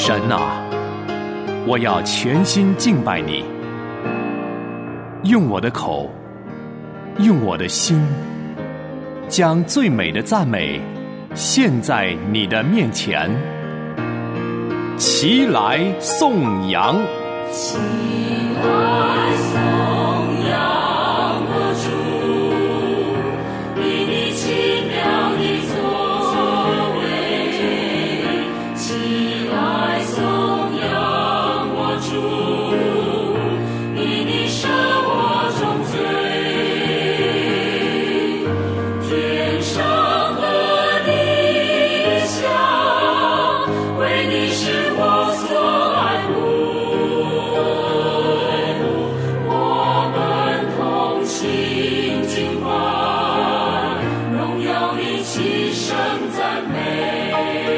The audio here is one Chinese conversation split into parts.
神啊，我要全心敬拜你，用我的口，用我的心，将最美的赞美献在你的面前。齐来颂扬， 齐来颂扬我主，以你奇妙的作为。齐来颂扬我主，以你赦我重罪。天上和地下，为你是我所爱慕。我们同心敬拜，荣耀你，齐声赞美。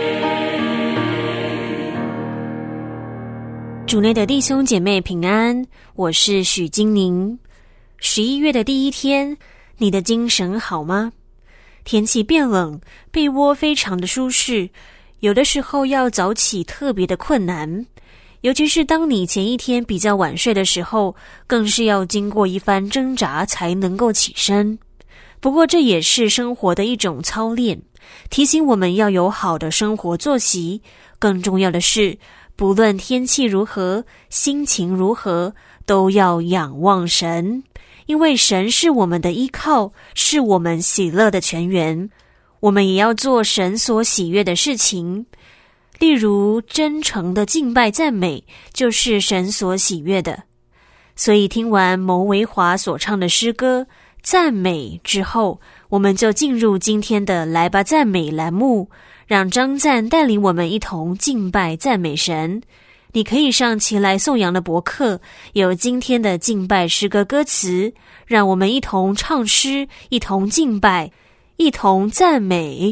主内的弟兄姐妹平安，我是许金宁。11月的第一天，你的精神好吗？天气变冷，被窝非常的舒适，有的时候要早起特别的困难，尤其是当你前一天比较晚睡的时候，更是要经过一番挣扎才能够起身。不过这也是生活的一种操练，提醒我们要有好的生活作息。更重要的是，不论天气如何，心情如何，都要仰望神，因为神是我们的依靠，是我们喜乐的泉源。我们也要做神所喜悦的事情，例如真诚的敬拜赞美，就是神所喜悦的。所以听完牟维华所唱的诗歌赞美之后，我们就进入今天的来吧赞美栏目，让张赞带领我们一同敬拜赞美神。你可以上齐来颂扬的博客，有今天的敬拜诗歌歌词，让我们一同唱诗，一同敬拜，一同赞美。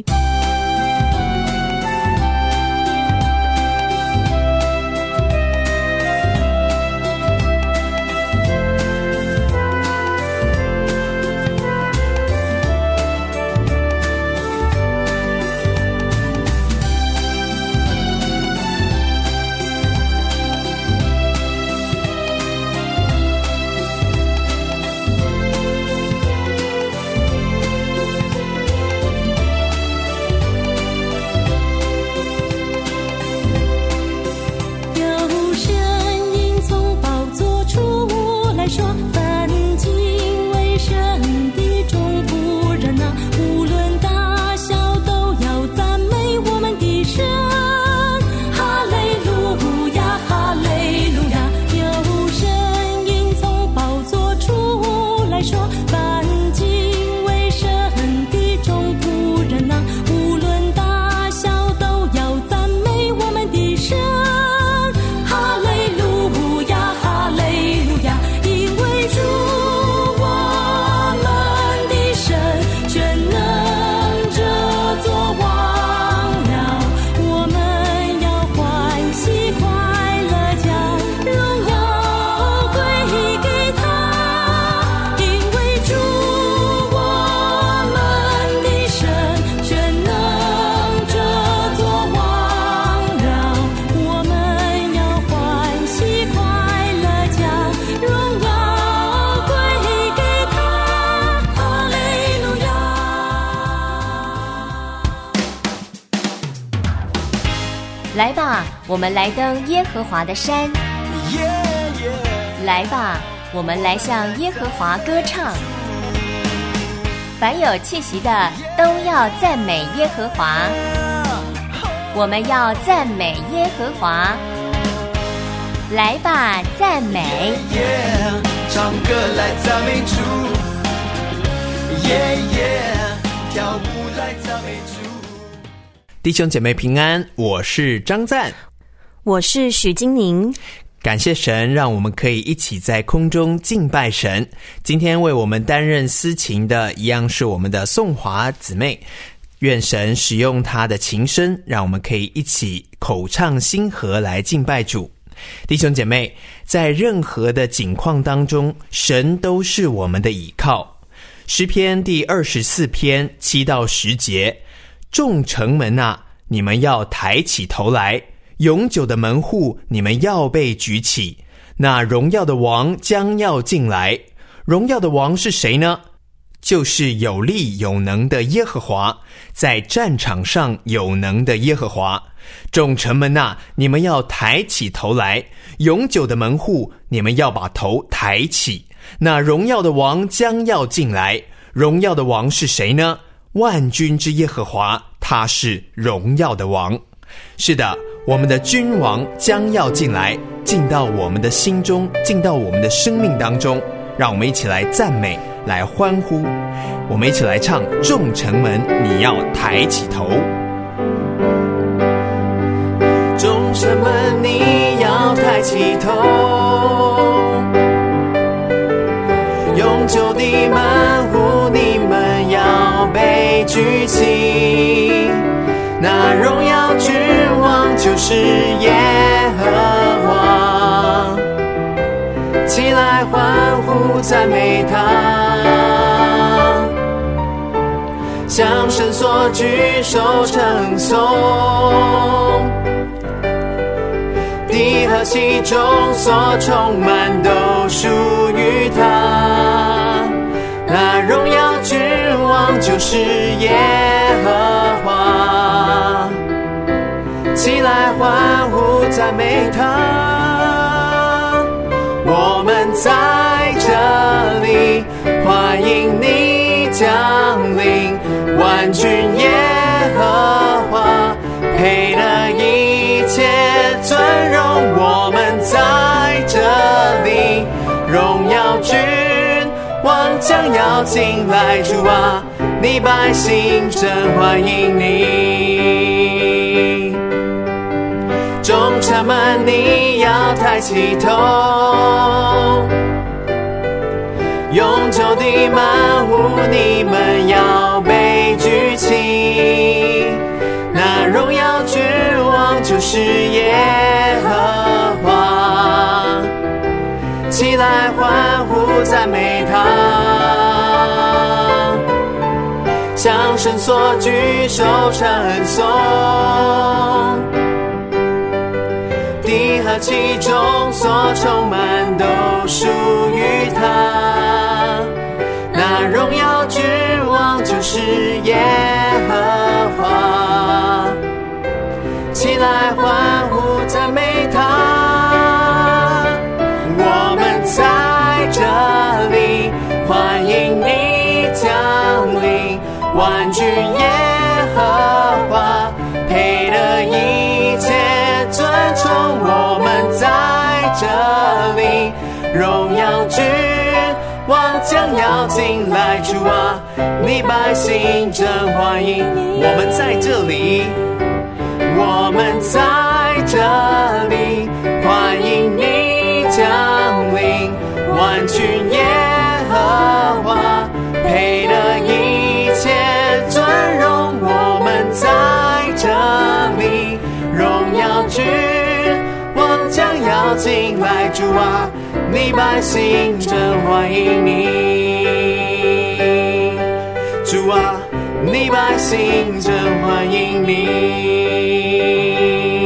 来吧，我们来登耶和华的山。来吧，我们来向耶和华歌唱。凡有气息的，都要赞美耶和华。我们要赞美耶和华。来吧，赞美。 唱歌来赞美主。跳舞来赞美主。 弟兄姐妹平安，我是张赞， 我是许金宁。 感谢神让我们可以一起在空中敬拜神。今天为我们担任司琴的一样是我们的颂华姊妹，愿神使用她的琴声，让我们可以一起口唱心和来敬拜主。弟兄姐妹，在任何的境况当中，神都是我们的倚靠。诗篇第24篇7到10节，众城门啊，你们要抬起头来， 永久的门户你们要被举起，那荣耀的王将要进来。荣耀的王是谁呢？就是有力有能的耶和华，在战场上有能的耶和华。众城门啊，你们要抬起头来，永久的门户你们要把头抬起，那荣耀的王将要进来。荣耀的王是谁呢？万军之耶和华，他是荣耀的王。是的，我们的君王将要进来，进到我们的心中，进到我们的生命当中。让我们一起来赞美，来欢呼。我们一起来唱，众城门你要抬起头。 众城门你要抬起头，永久的门户你们要被举起，那荣耀君王就是耶和华，起来欢呼赞美他，向神所举手称颂，地和其中所充满都属于他，那荣耀君王就是耶和华，起来欢呼赞美他。我们在这里欢迎你降临，万军耶和华配了一切尊荣。我们在这里，荣耀君王将要进来，主啊，你百姓真欢迎你。众城门你要抬起头，永久的门户你们要被举起，那荣耀君王就是耶和华，起来欢呼赞美他，向神所举手称颂，地和其中所充满都属于他，那荣耀君王就是耶和华，起来欢呼赞美他。我们在这里欢迎你降临，万军耶和华配了一切尊崇。我们在这里，荣耀君王将要进来，主啊，你百姓真欢迎。我们在这里，我们在这里欢迎你降临，万军耶和华配了一切尊荣。我们在这里，荣耀君王将要进来，主啊，你百姓真欢迎你，主啊，你百姓真欢迎你。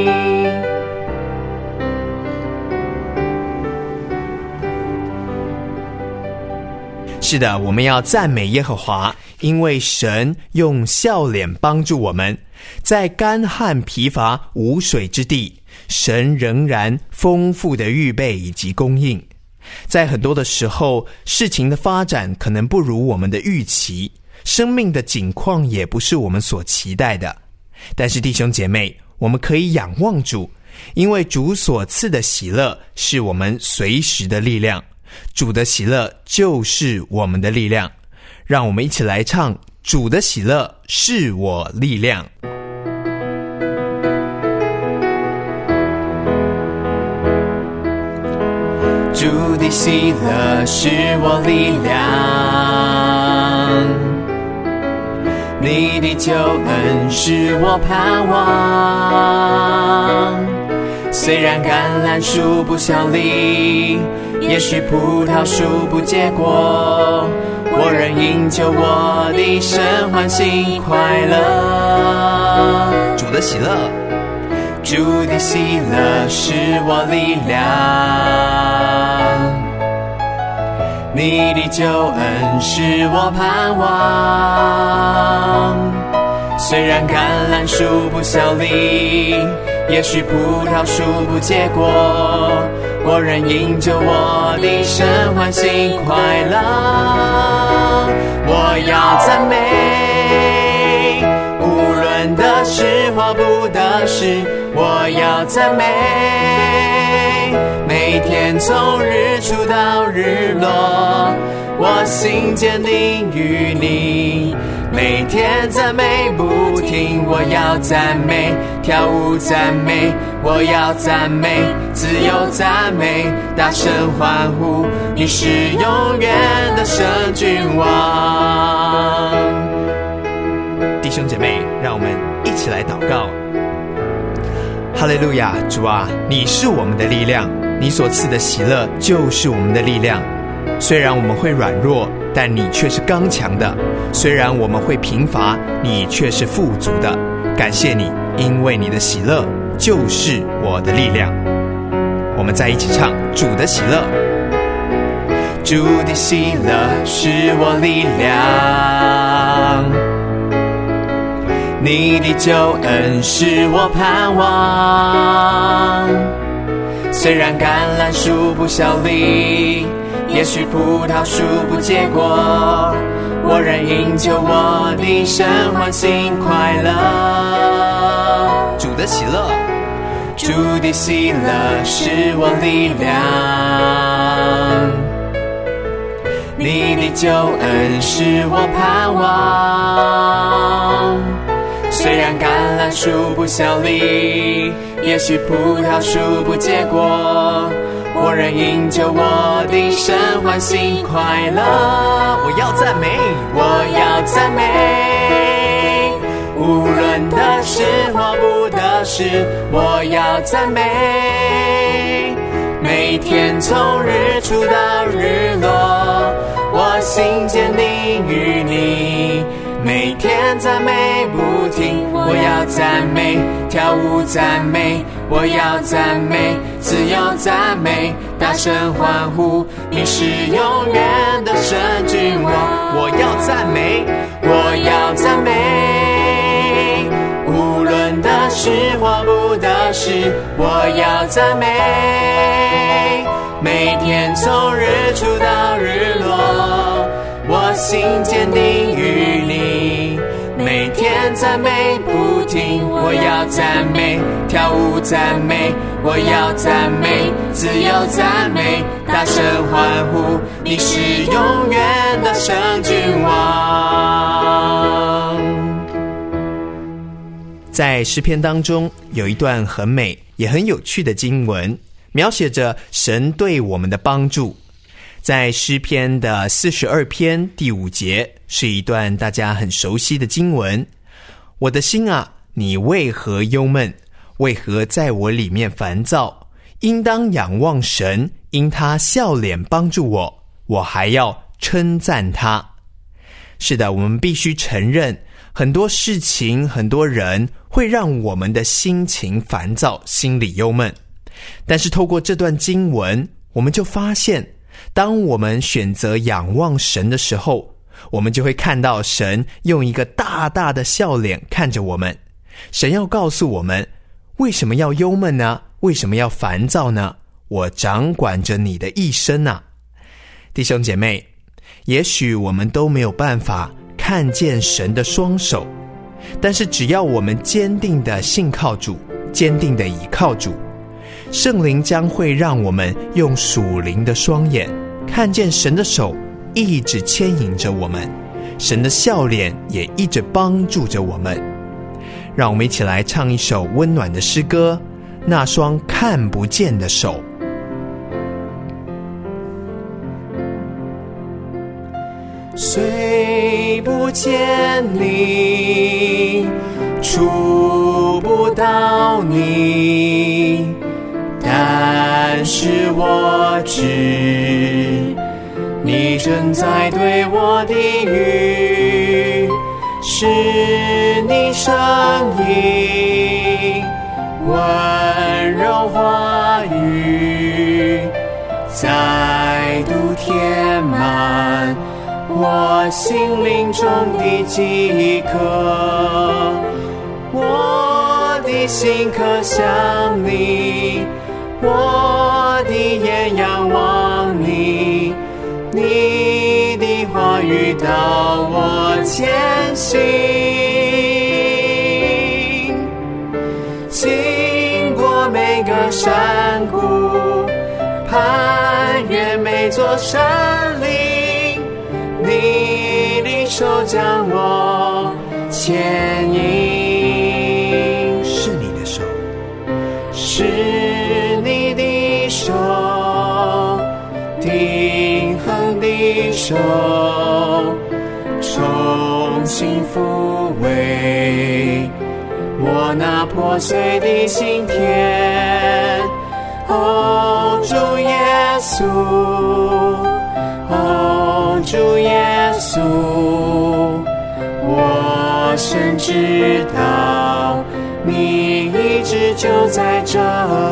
是的，我们要赞美耶和华，因为神用笑脸帮助我们，在干旱疲乏无水之地，神仍然丰富的预备以及供应。在很多的时候，事情的发展可能不如我们的预期，生命的景况也不是我们所期待的，但是弟兄姐妹，我们可以仰望主，因为主所赐的喜乐是我们随时的力量，主的喜乐就是我们的力量。让我们一起来唱，主的喜乐是我力量。 主的喜乐是我力量，你的救恩是我盼望。虽然橄榄树不效力，也许葡萄树不结果，我仍因救我的神欢喜快乐。 主的喜乐， 主主的喜乐是我力量，你的救恩是我盼望。虽然橄榄树不效力，也许葡萄树不结果，我仍因着我的神欢喜快乐。我要赞美，无论得失或不得失，我要赞美，每天从日出到日落，我心坚定于你，每天赞美不停。我要赞美，跳舞赞美，我要赞美，自由赞美，大声欢呼，你是永远的圣君王。 弟兄姐妹，让我们一起来祷告。哈利路亚，主啊，你是我们的力量，你所赐的喜乐就是我们的力量。虽然我们会软弱，但你却是刚强的；虽然我们会贫乏，你却是富足的。感谢你，因为你的喜乐就是我的力量。我们再一起唱主的喜乐。 主的喜乐是我力量，你的救恩是我盼望。虽然橄榄树不效力，也许葡萄树不结果，我仍因着我的神欢喜快乐。 主的喜乐， 主的喜乐是我力量，你的救恩是我盼望。虽然橄榄树不效力，也许葡萄树不结果，我仍因着我的神欢喜快乐。 我要赞美， 我要赞美，无论得失或不得失，我要赞美，每天从日出到日落，我心坚定于你，每天赞美不停。我要赞美，跳舞赞美，我要赞美，自由赞美，大声欢呼，你是永远的圣君王。 我要赞美， 我要赞美，无论得失或不得失，我要赞美，每天从日出到日落，我心坚定于你，每天赞美不停。我要赞美，跳舞赞美，我要赞美，自由赞美，大声欢呼，你是永远的圣君王。 在诗篇当中有一段很美也很有趣的经文，描写着神对我们的帮助。在诗篇的42篇第5节，是一段大家很熟悉的经文。我的心啊，你为何忧闷？为何在我里面烦躁？应当仰望神，因他笑脸帮助我，我还要称赞他。是的，我们必须承认，很多事情很多人会让我们的心情烦躁，心里忧闷。但是透过这段经文，我们就发现，当我们选择仰望神的时候，我们就会看到神用一个大大的笑脸看着我们。神要告诉我们，为什么要忧闷呢？为什么要烦躁呢？我掌管着你的一生啊。弟兄姐妹，也许我们都没有办法看见神的双手，但是只要我们坚定的信靠主，坚定的倚靠主，圣灵将会让我们用属灵的双眼看见神的手一直牵引着我们，神的笑脸也一直帮助着我们。让我们一起来唱一首温暖的诗歌，那双看不见的手。 虽不见你，触不到你，但是我知你正在对我的语，是你声音温再度填满我心灵中的饥渴。我的心渴想你，我的眼仰望你，你的话语导我前行。经过每个山谷，攀越每座山岭，你的手将我牵引。 是你的手， 是你的手，定恒的手，重新抚慰我那破碎的心田。哦，主耶稣，哦，主耶稣，我深知道你一直就在这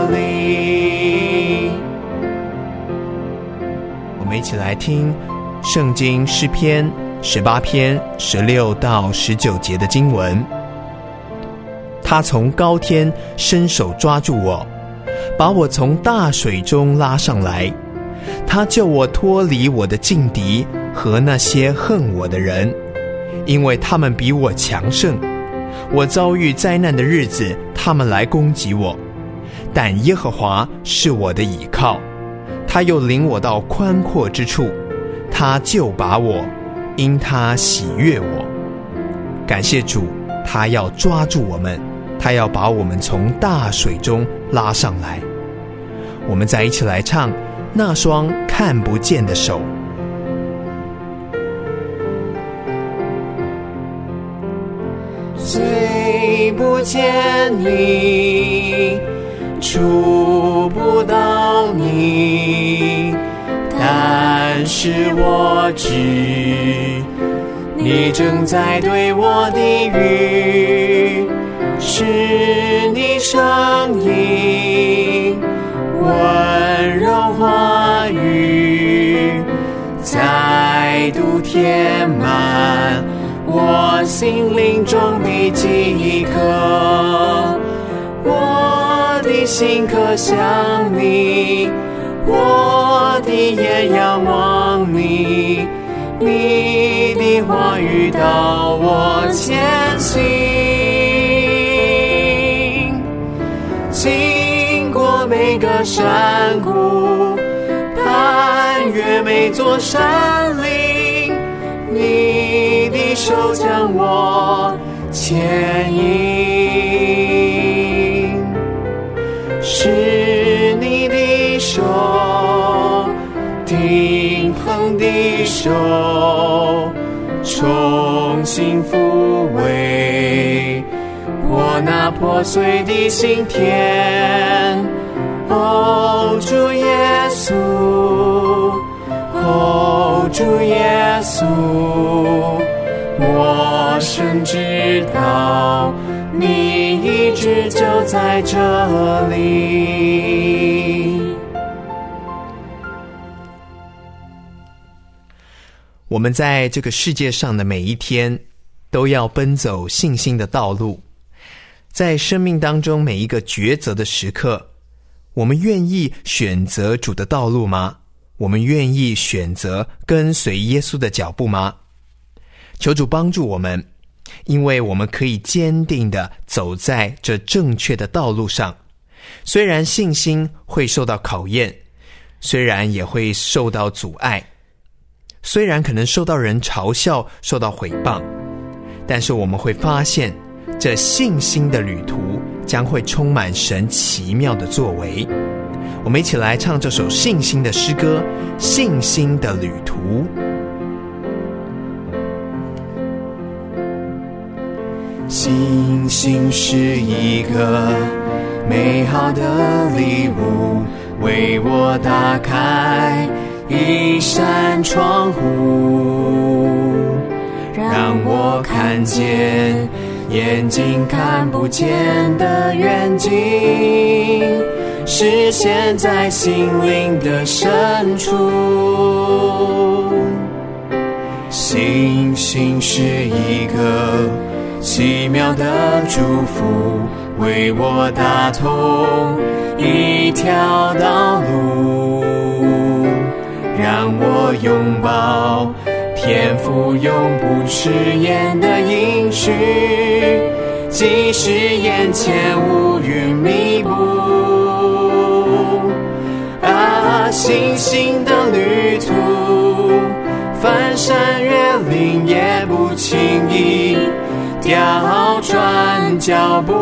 里。 我们一起来听圣经诗篇18篇16到19节的经文。他从高天伸手抓住我，把我从大水中拉上来。他救我脱离我的劲敌和那些恨我的人，因为他们比我强盛。我遭遇灾难的日子，他们来攻击我，但耶和华是我的倚靠，他又领我到宽阔之处，他救拔我，因他喜悦我。感谢主，他要抓住我们，他要把我们从大水中拉上来。我们再一起来唱那双看不见的手。 虽不见你，触不到你，但是我知你正在对我的语，是你声音温柔话语，再度填满我心灵中的饥渴。我的心渴想你，我的眼仰望你，你的话语导我前行。经过每个山谷，攀越每座山岭，你的手将我牵引。是你的手，定恒的手，重新抚慰我那破碎的心田。哦，主耶稣，哦，主耶稣，我深知道你一直就在这里。 我们在这个世界上的每一天都要奔走信心的道路，在生命当中每一个抉择的时刻，我们愿意选择主的道路吗？我们愿意选择跟随耶稣的脚步吗？求主帮助我们，因为我们可以坚定地走在这正确的道路上。虽然信心会受到考验，虽然也会受到阻碍，虽然可能受到人嘲笑，受到毁谤，但是我们会发现这信心的旅途将会充满神奇妙的作为。我们一起来唱这首信心的诗歌《信心的旅途》。 信心是一个美好的礼物，为我打开一扇窗户，让我看见眼睛看不见的远景， 实现在心灵的深处。星星是一个奇妙的祝福，为我打通一条道路，让我拥抱天父永不迟延的应许，即使眼前乌云密布。星星的旅途，翻山越岭也不轻易调转脚步。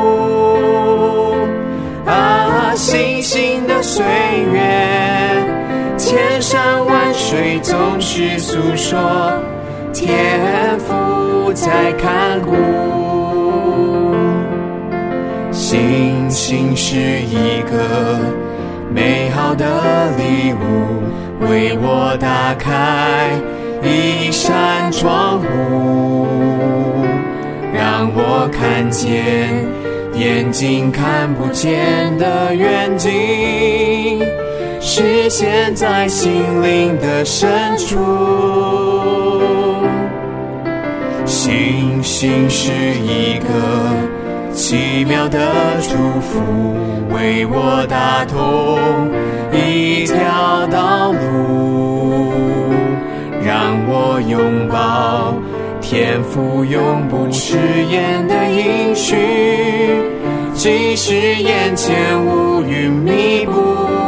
星星的岁月，千山万水总是诉说天父在看顾。星星是一个美好的礼物，为我打开一扇窗户，让我看见眼睛看不见的远景，实现在心灵的深处。星星是一个奇妙的祝福，为我打通一条道路，让我拥抱天父永不迟延的应许，即使眼前乌云密布。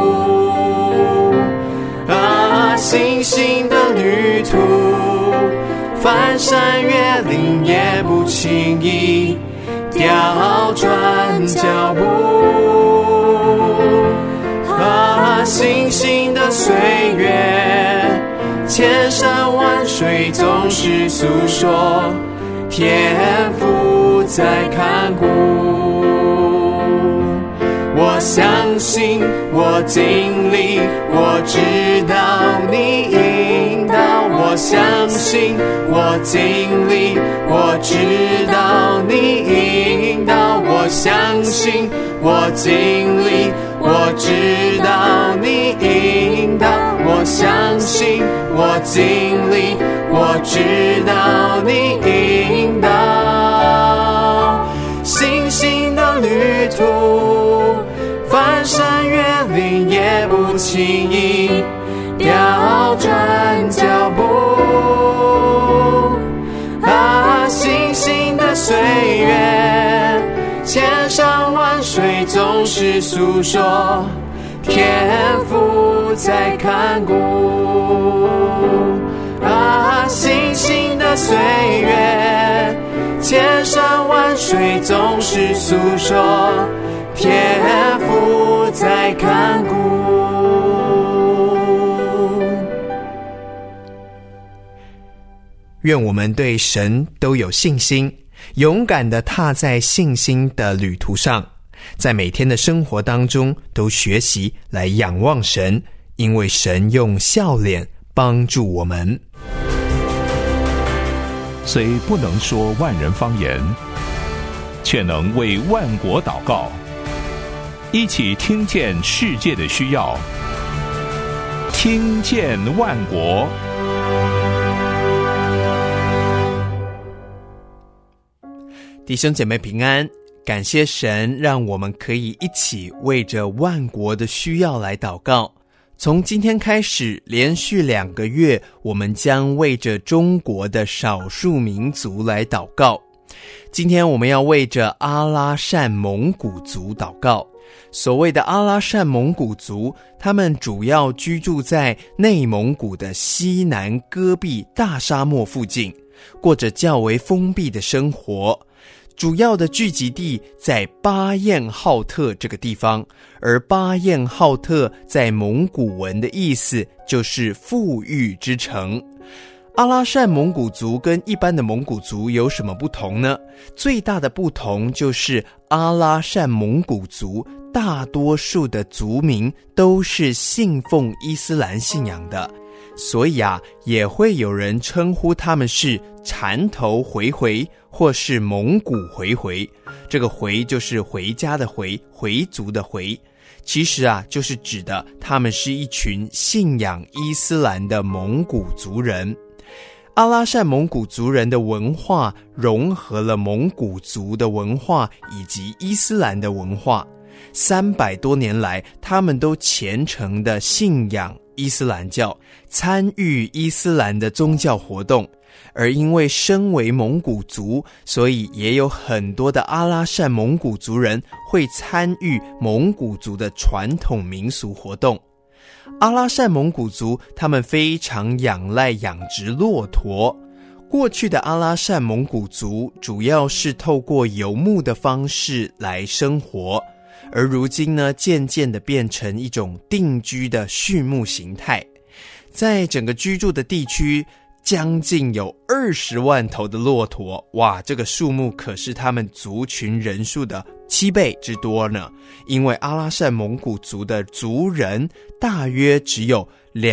星星的旅途，翻山越岭也不轻易调转脚步。星星的岁月，千山万水总是诉说天父在看顾。我相信，我经历，我知道你引导。我相信，我经历，我知道你引导。我相信，我经历，我知道你引导。我相信，我经历，我知道你引导。星星的旅途，翻山越岭也不轻易调转脚步。星星的岁月，千山万水总是诉说天父在看顾。星星的岁月，千山万水总是诉说天父在看顾。 愿我们对神都有信心，勇敢地踏在信心的旅途上，在每天的生活当中都学习来仰望神，因为神用笑脸帮助我们。 虽不能说万人方言，却能为万国祷告，一起听见世界的需要，听见万国。 弟兄姐妹平安，感谢神让我们可以一起为着万国的需要来祷告。从今天开始，连续2个月，我们将为着中国的少数民族来祷告。今天我们要为着阿拉善蒙古族祷告。所谓的阿拉善蒙古族，他们主要居住在内蒙古的西南戈壁大沙漠附近，过着较为封闭的生活。主要的聚集地在巴彦浩特这个地方，而巴彦浩特在蒙古文的意思就是富裕之城。阿拉善蒙古族跟一般的蒙古族有什么不同呢？最大的不同就是阿拉善蒙古族大多数的族民都是信奉伊斯兰信仰的，所以也会有人称呼他们是缠头回回或是蒙古回回。这个回就是回家的回，回族的回。 其实就是指的他们是一群信仰伊斯兰的蒙古族人。阿拉善蒙古族人的文化融合了蒙古族的文化以及伊斯兰的文化，300多年来他们都虔诚的信仰伊斯兰教，参与伊斯兰的宗教活动。而因为身为蒙古族，所以也有很多的阿拉善蒙古族人会参与蒙古族的传统民俗活动。阿拉善蒙古族他们非常仰赖养殖骆驼。过去的阿拉善蒙古族主要是透过游牧的方式来生活，而如今呢，渐渐的变成一种定居的畜牧形态。在整个居住的地区，将近有20万头的骆驼，哇，这个数目可是他们族群人数的7倍之多呢。因为阿拉善蒙古族的族人大约只有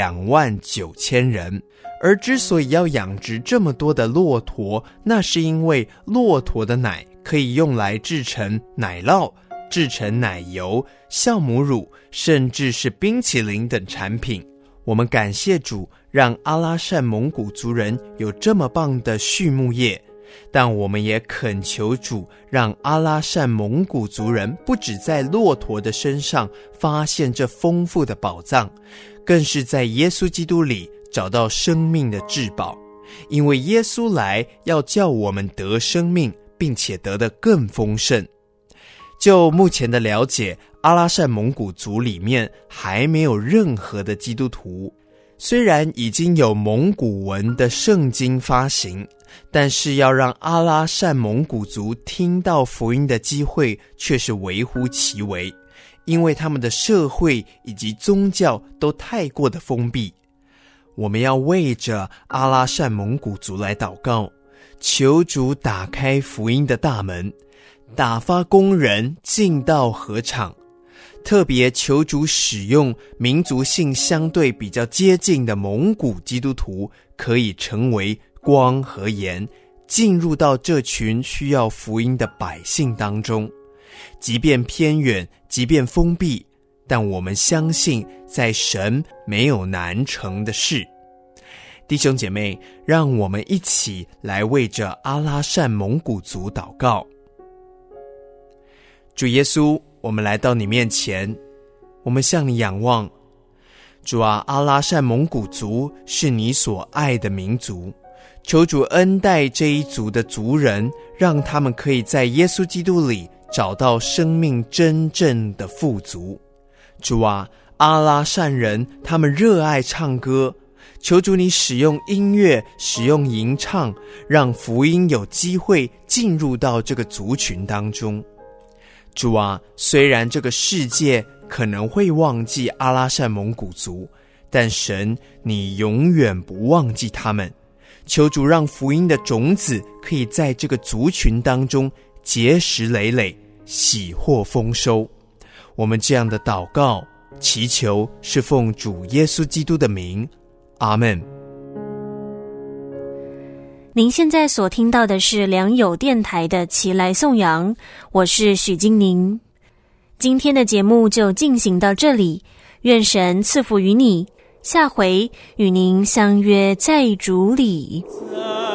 29000人，而之所以要养殖这么多的骆驼，那是因为骆驼的奶可以用来制成奶酪、制成奶油、酵母乳，甚至是冰淇淋等产品。我们感谢主，让阿拉善蒙古族人有这么棒的畜牧业，但我们也恳求主，让阿拉善蒙古族人不只在骆驼的身上发现这丰富的宝藏，更是在耶稣基督里找到生命的至宝。因为耶稣来要叫我们得生命，并且得得更丰盛。就目前的了解，阿拉善蒙古族里面还没有任何的基督徒。虽然已经有蒙古文的圣经发行，但是要让阿拉善蒙古族听到福音的机会却是微乎其微，因为他们的社会以及宗教都太过的封闭。我们要为着阿拉善蒙古族来祷告，求主打开福音的大门，打发工人进到禾场，特别求主使用民族性相对比较接近的蒙古基督徒，可以成为光和盐，进入到这群需要福音的百姓当中。即便偏远，即便封闭，但我们相信在神没有难成的事。弟兄姐妹，让我们一起来为着阿拉善蒙古族祷告。主耶稣，我们来到你面前，我们向你仰望。主啊，阿拉善蒙古族是你所爱的民族，求主恩待这一族的族人，让他们可以在耶稣基督里找到生命真正的富足。主啊，阿拉善人他们热爱唱歌，求主你使用音乐，使用吟唱，让福音有机会进入到这个族群当中。主啊，虽然这个世界可能会忘记阿拉善蒙古族，但神你永远不忘记他们。求主让福音的种子可以在这个族群当中结实累累，喜获丰收。我们这样的祷告祈求是奉主耶稣基督的名，阿们。 您现在所听到的是良友电台的齐来颂扬，我是许金宁。今天的节目就进行到这里，愿神赐福于你，下回与您相约在主里。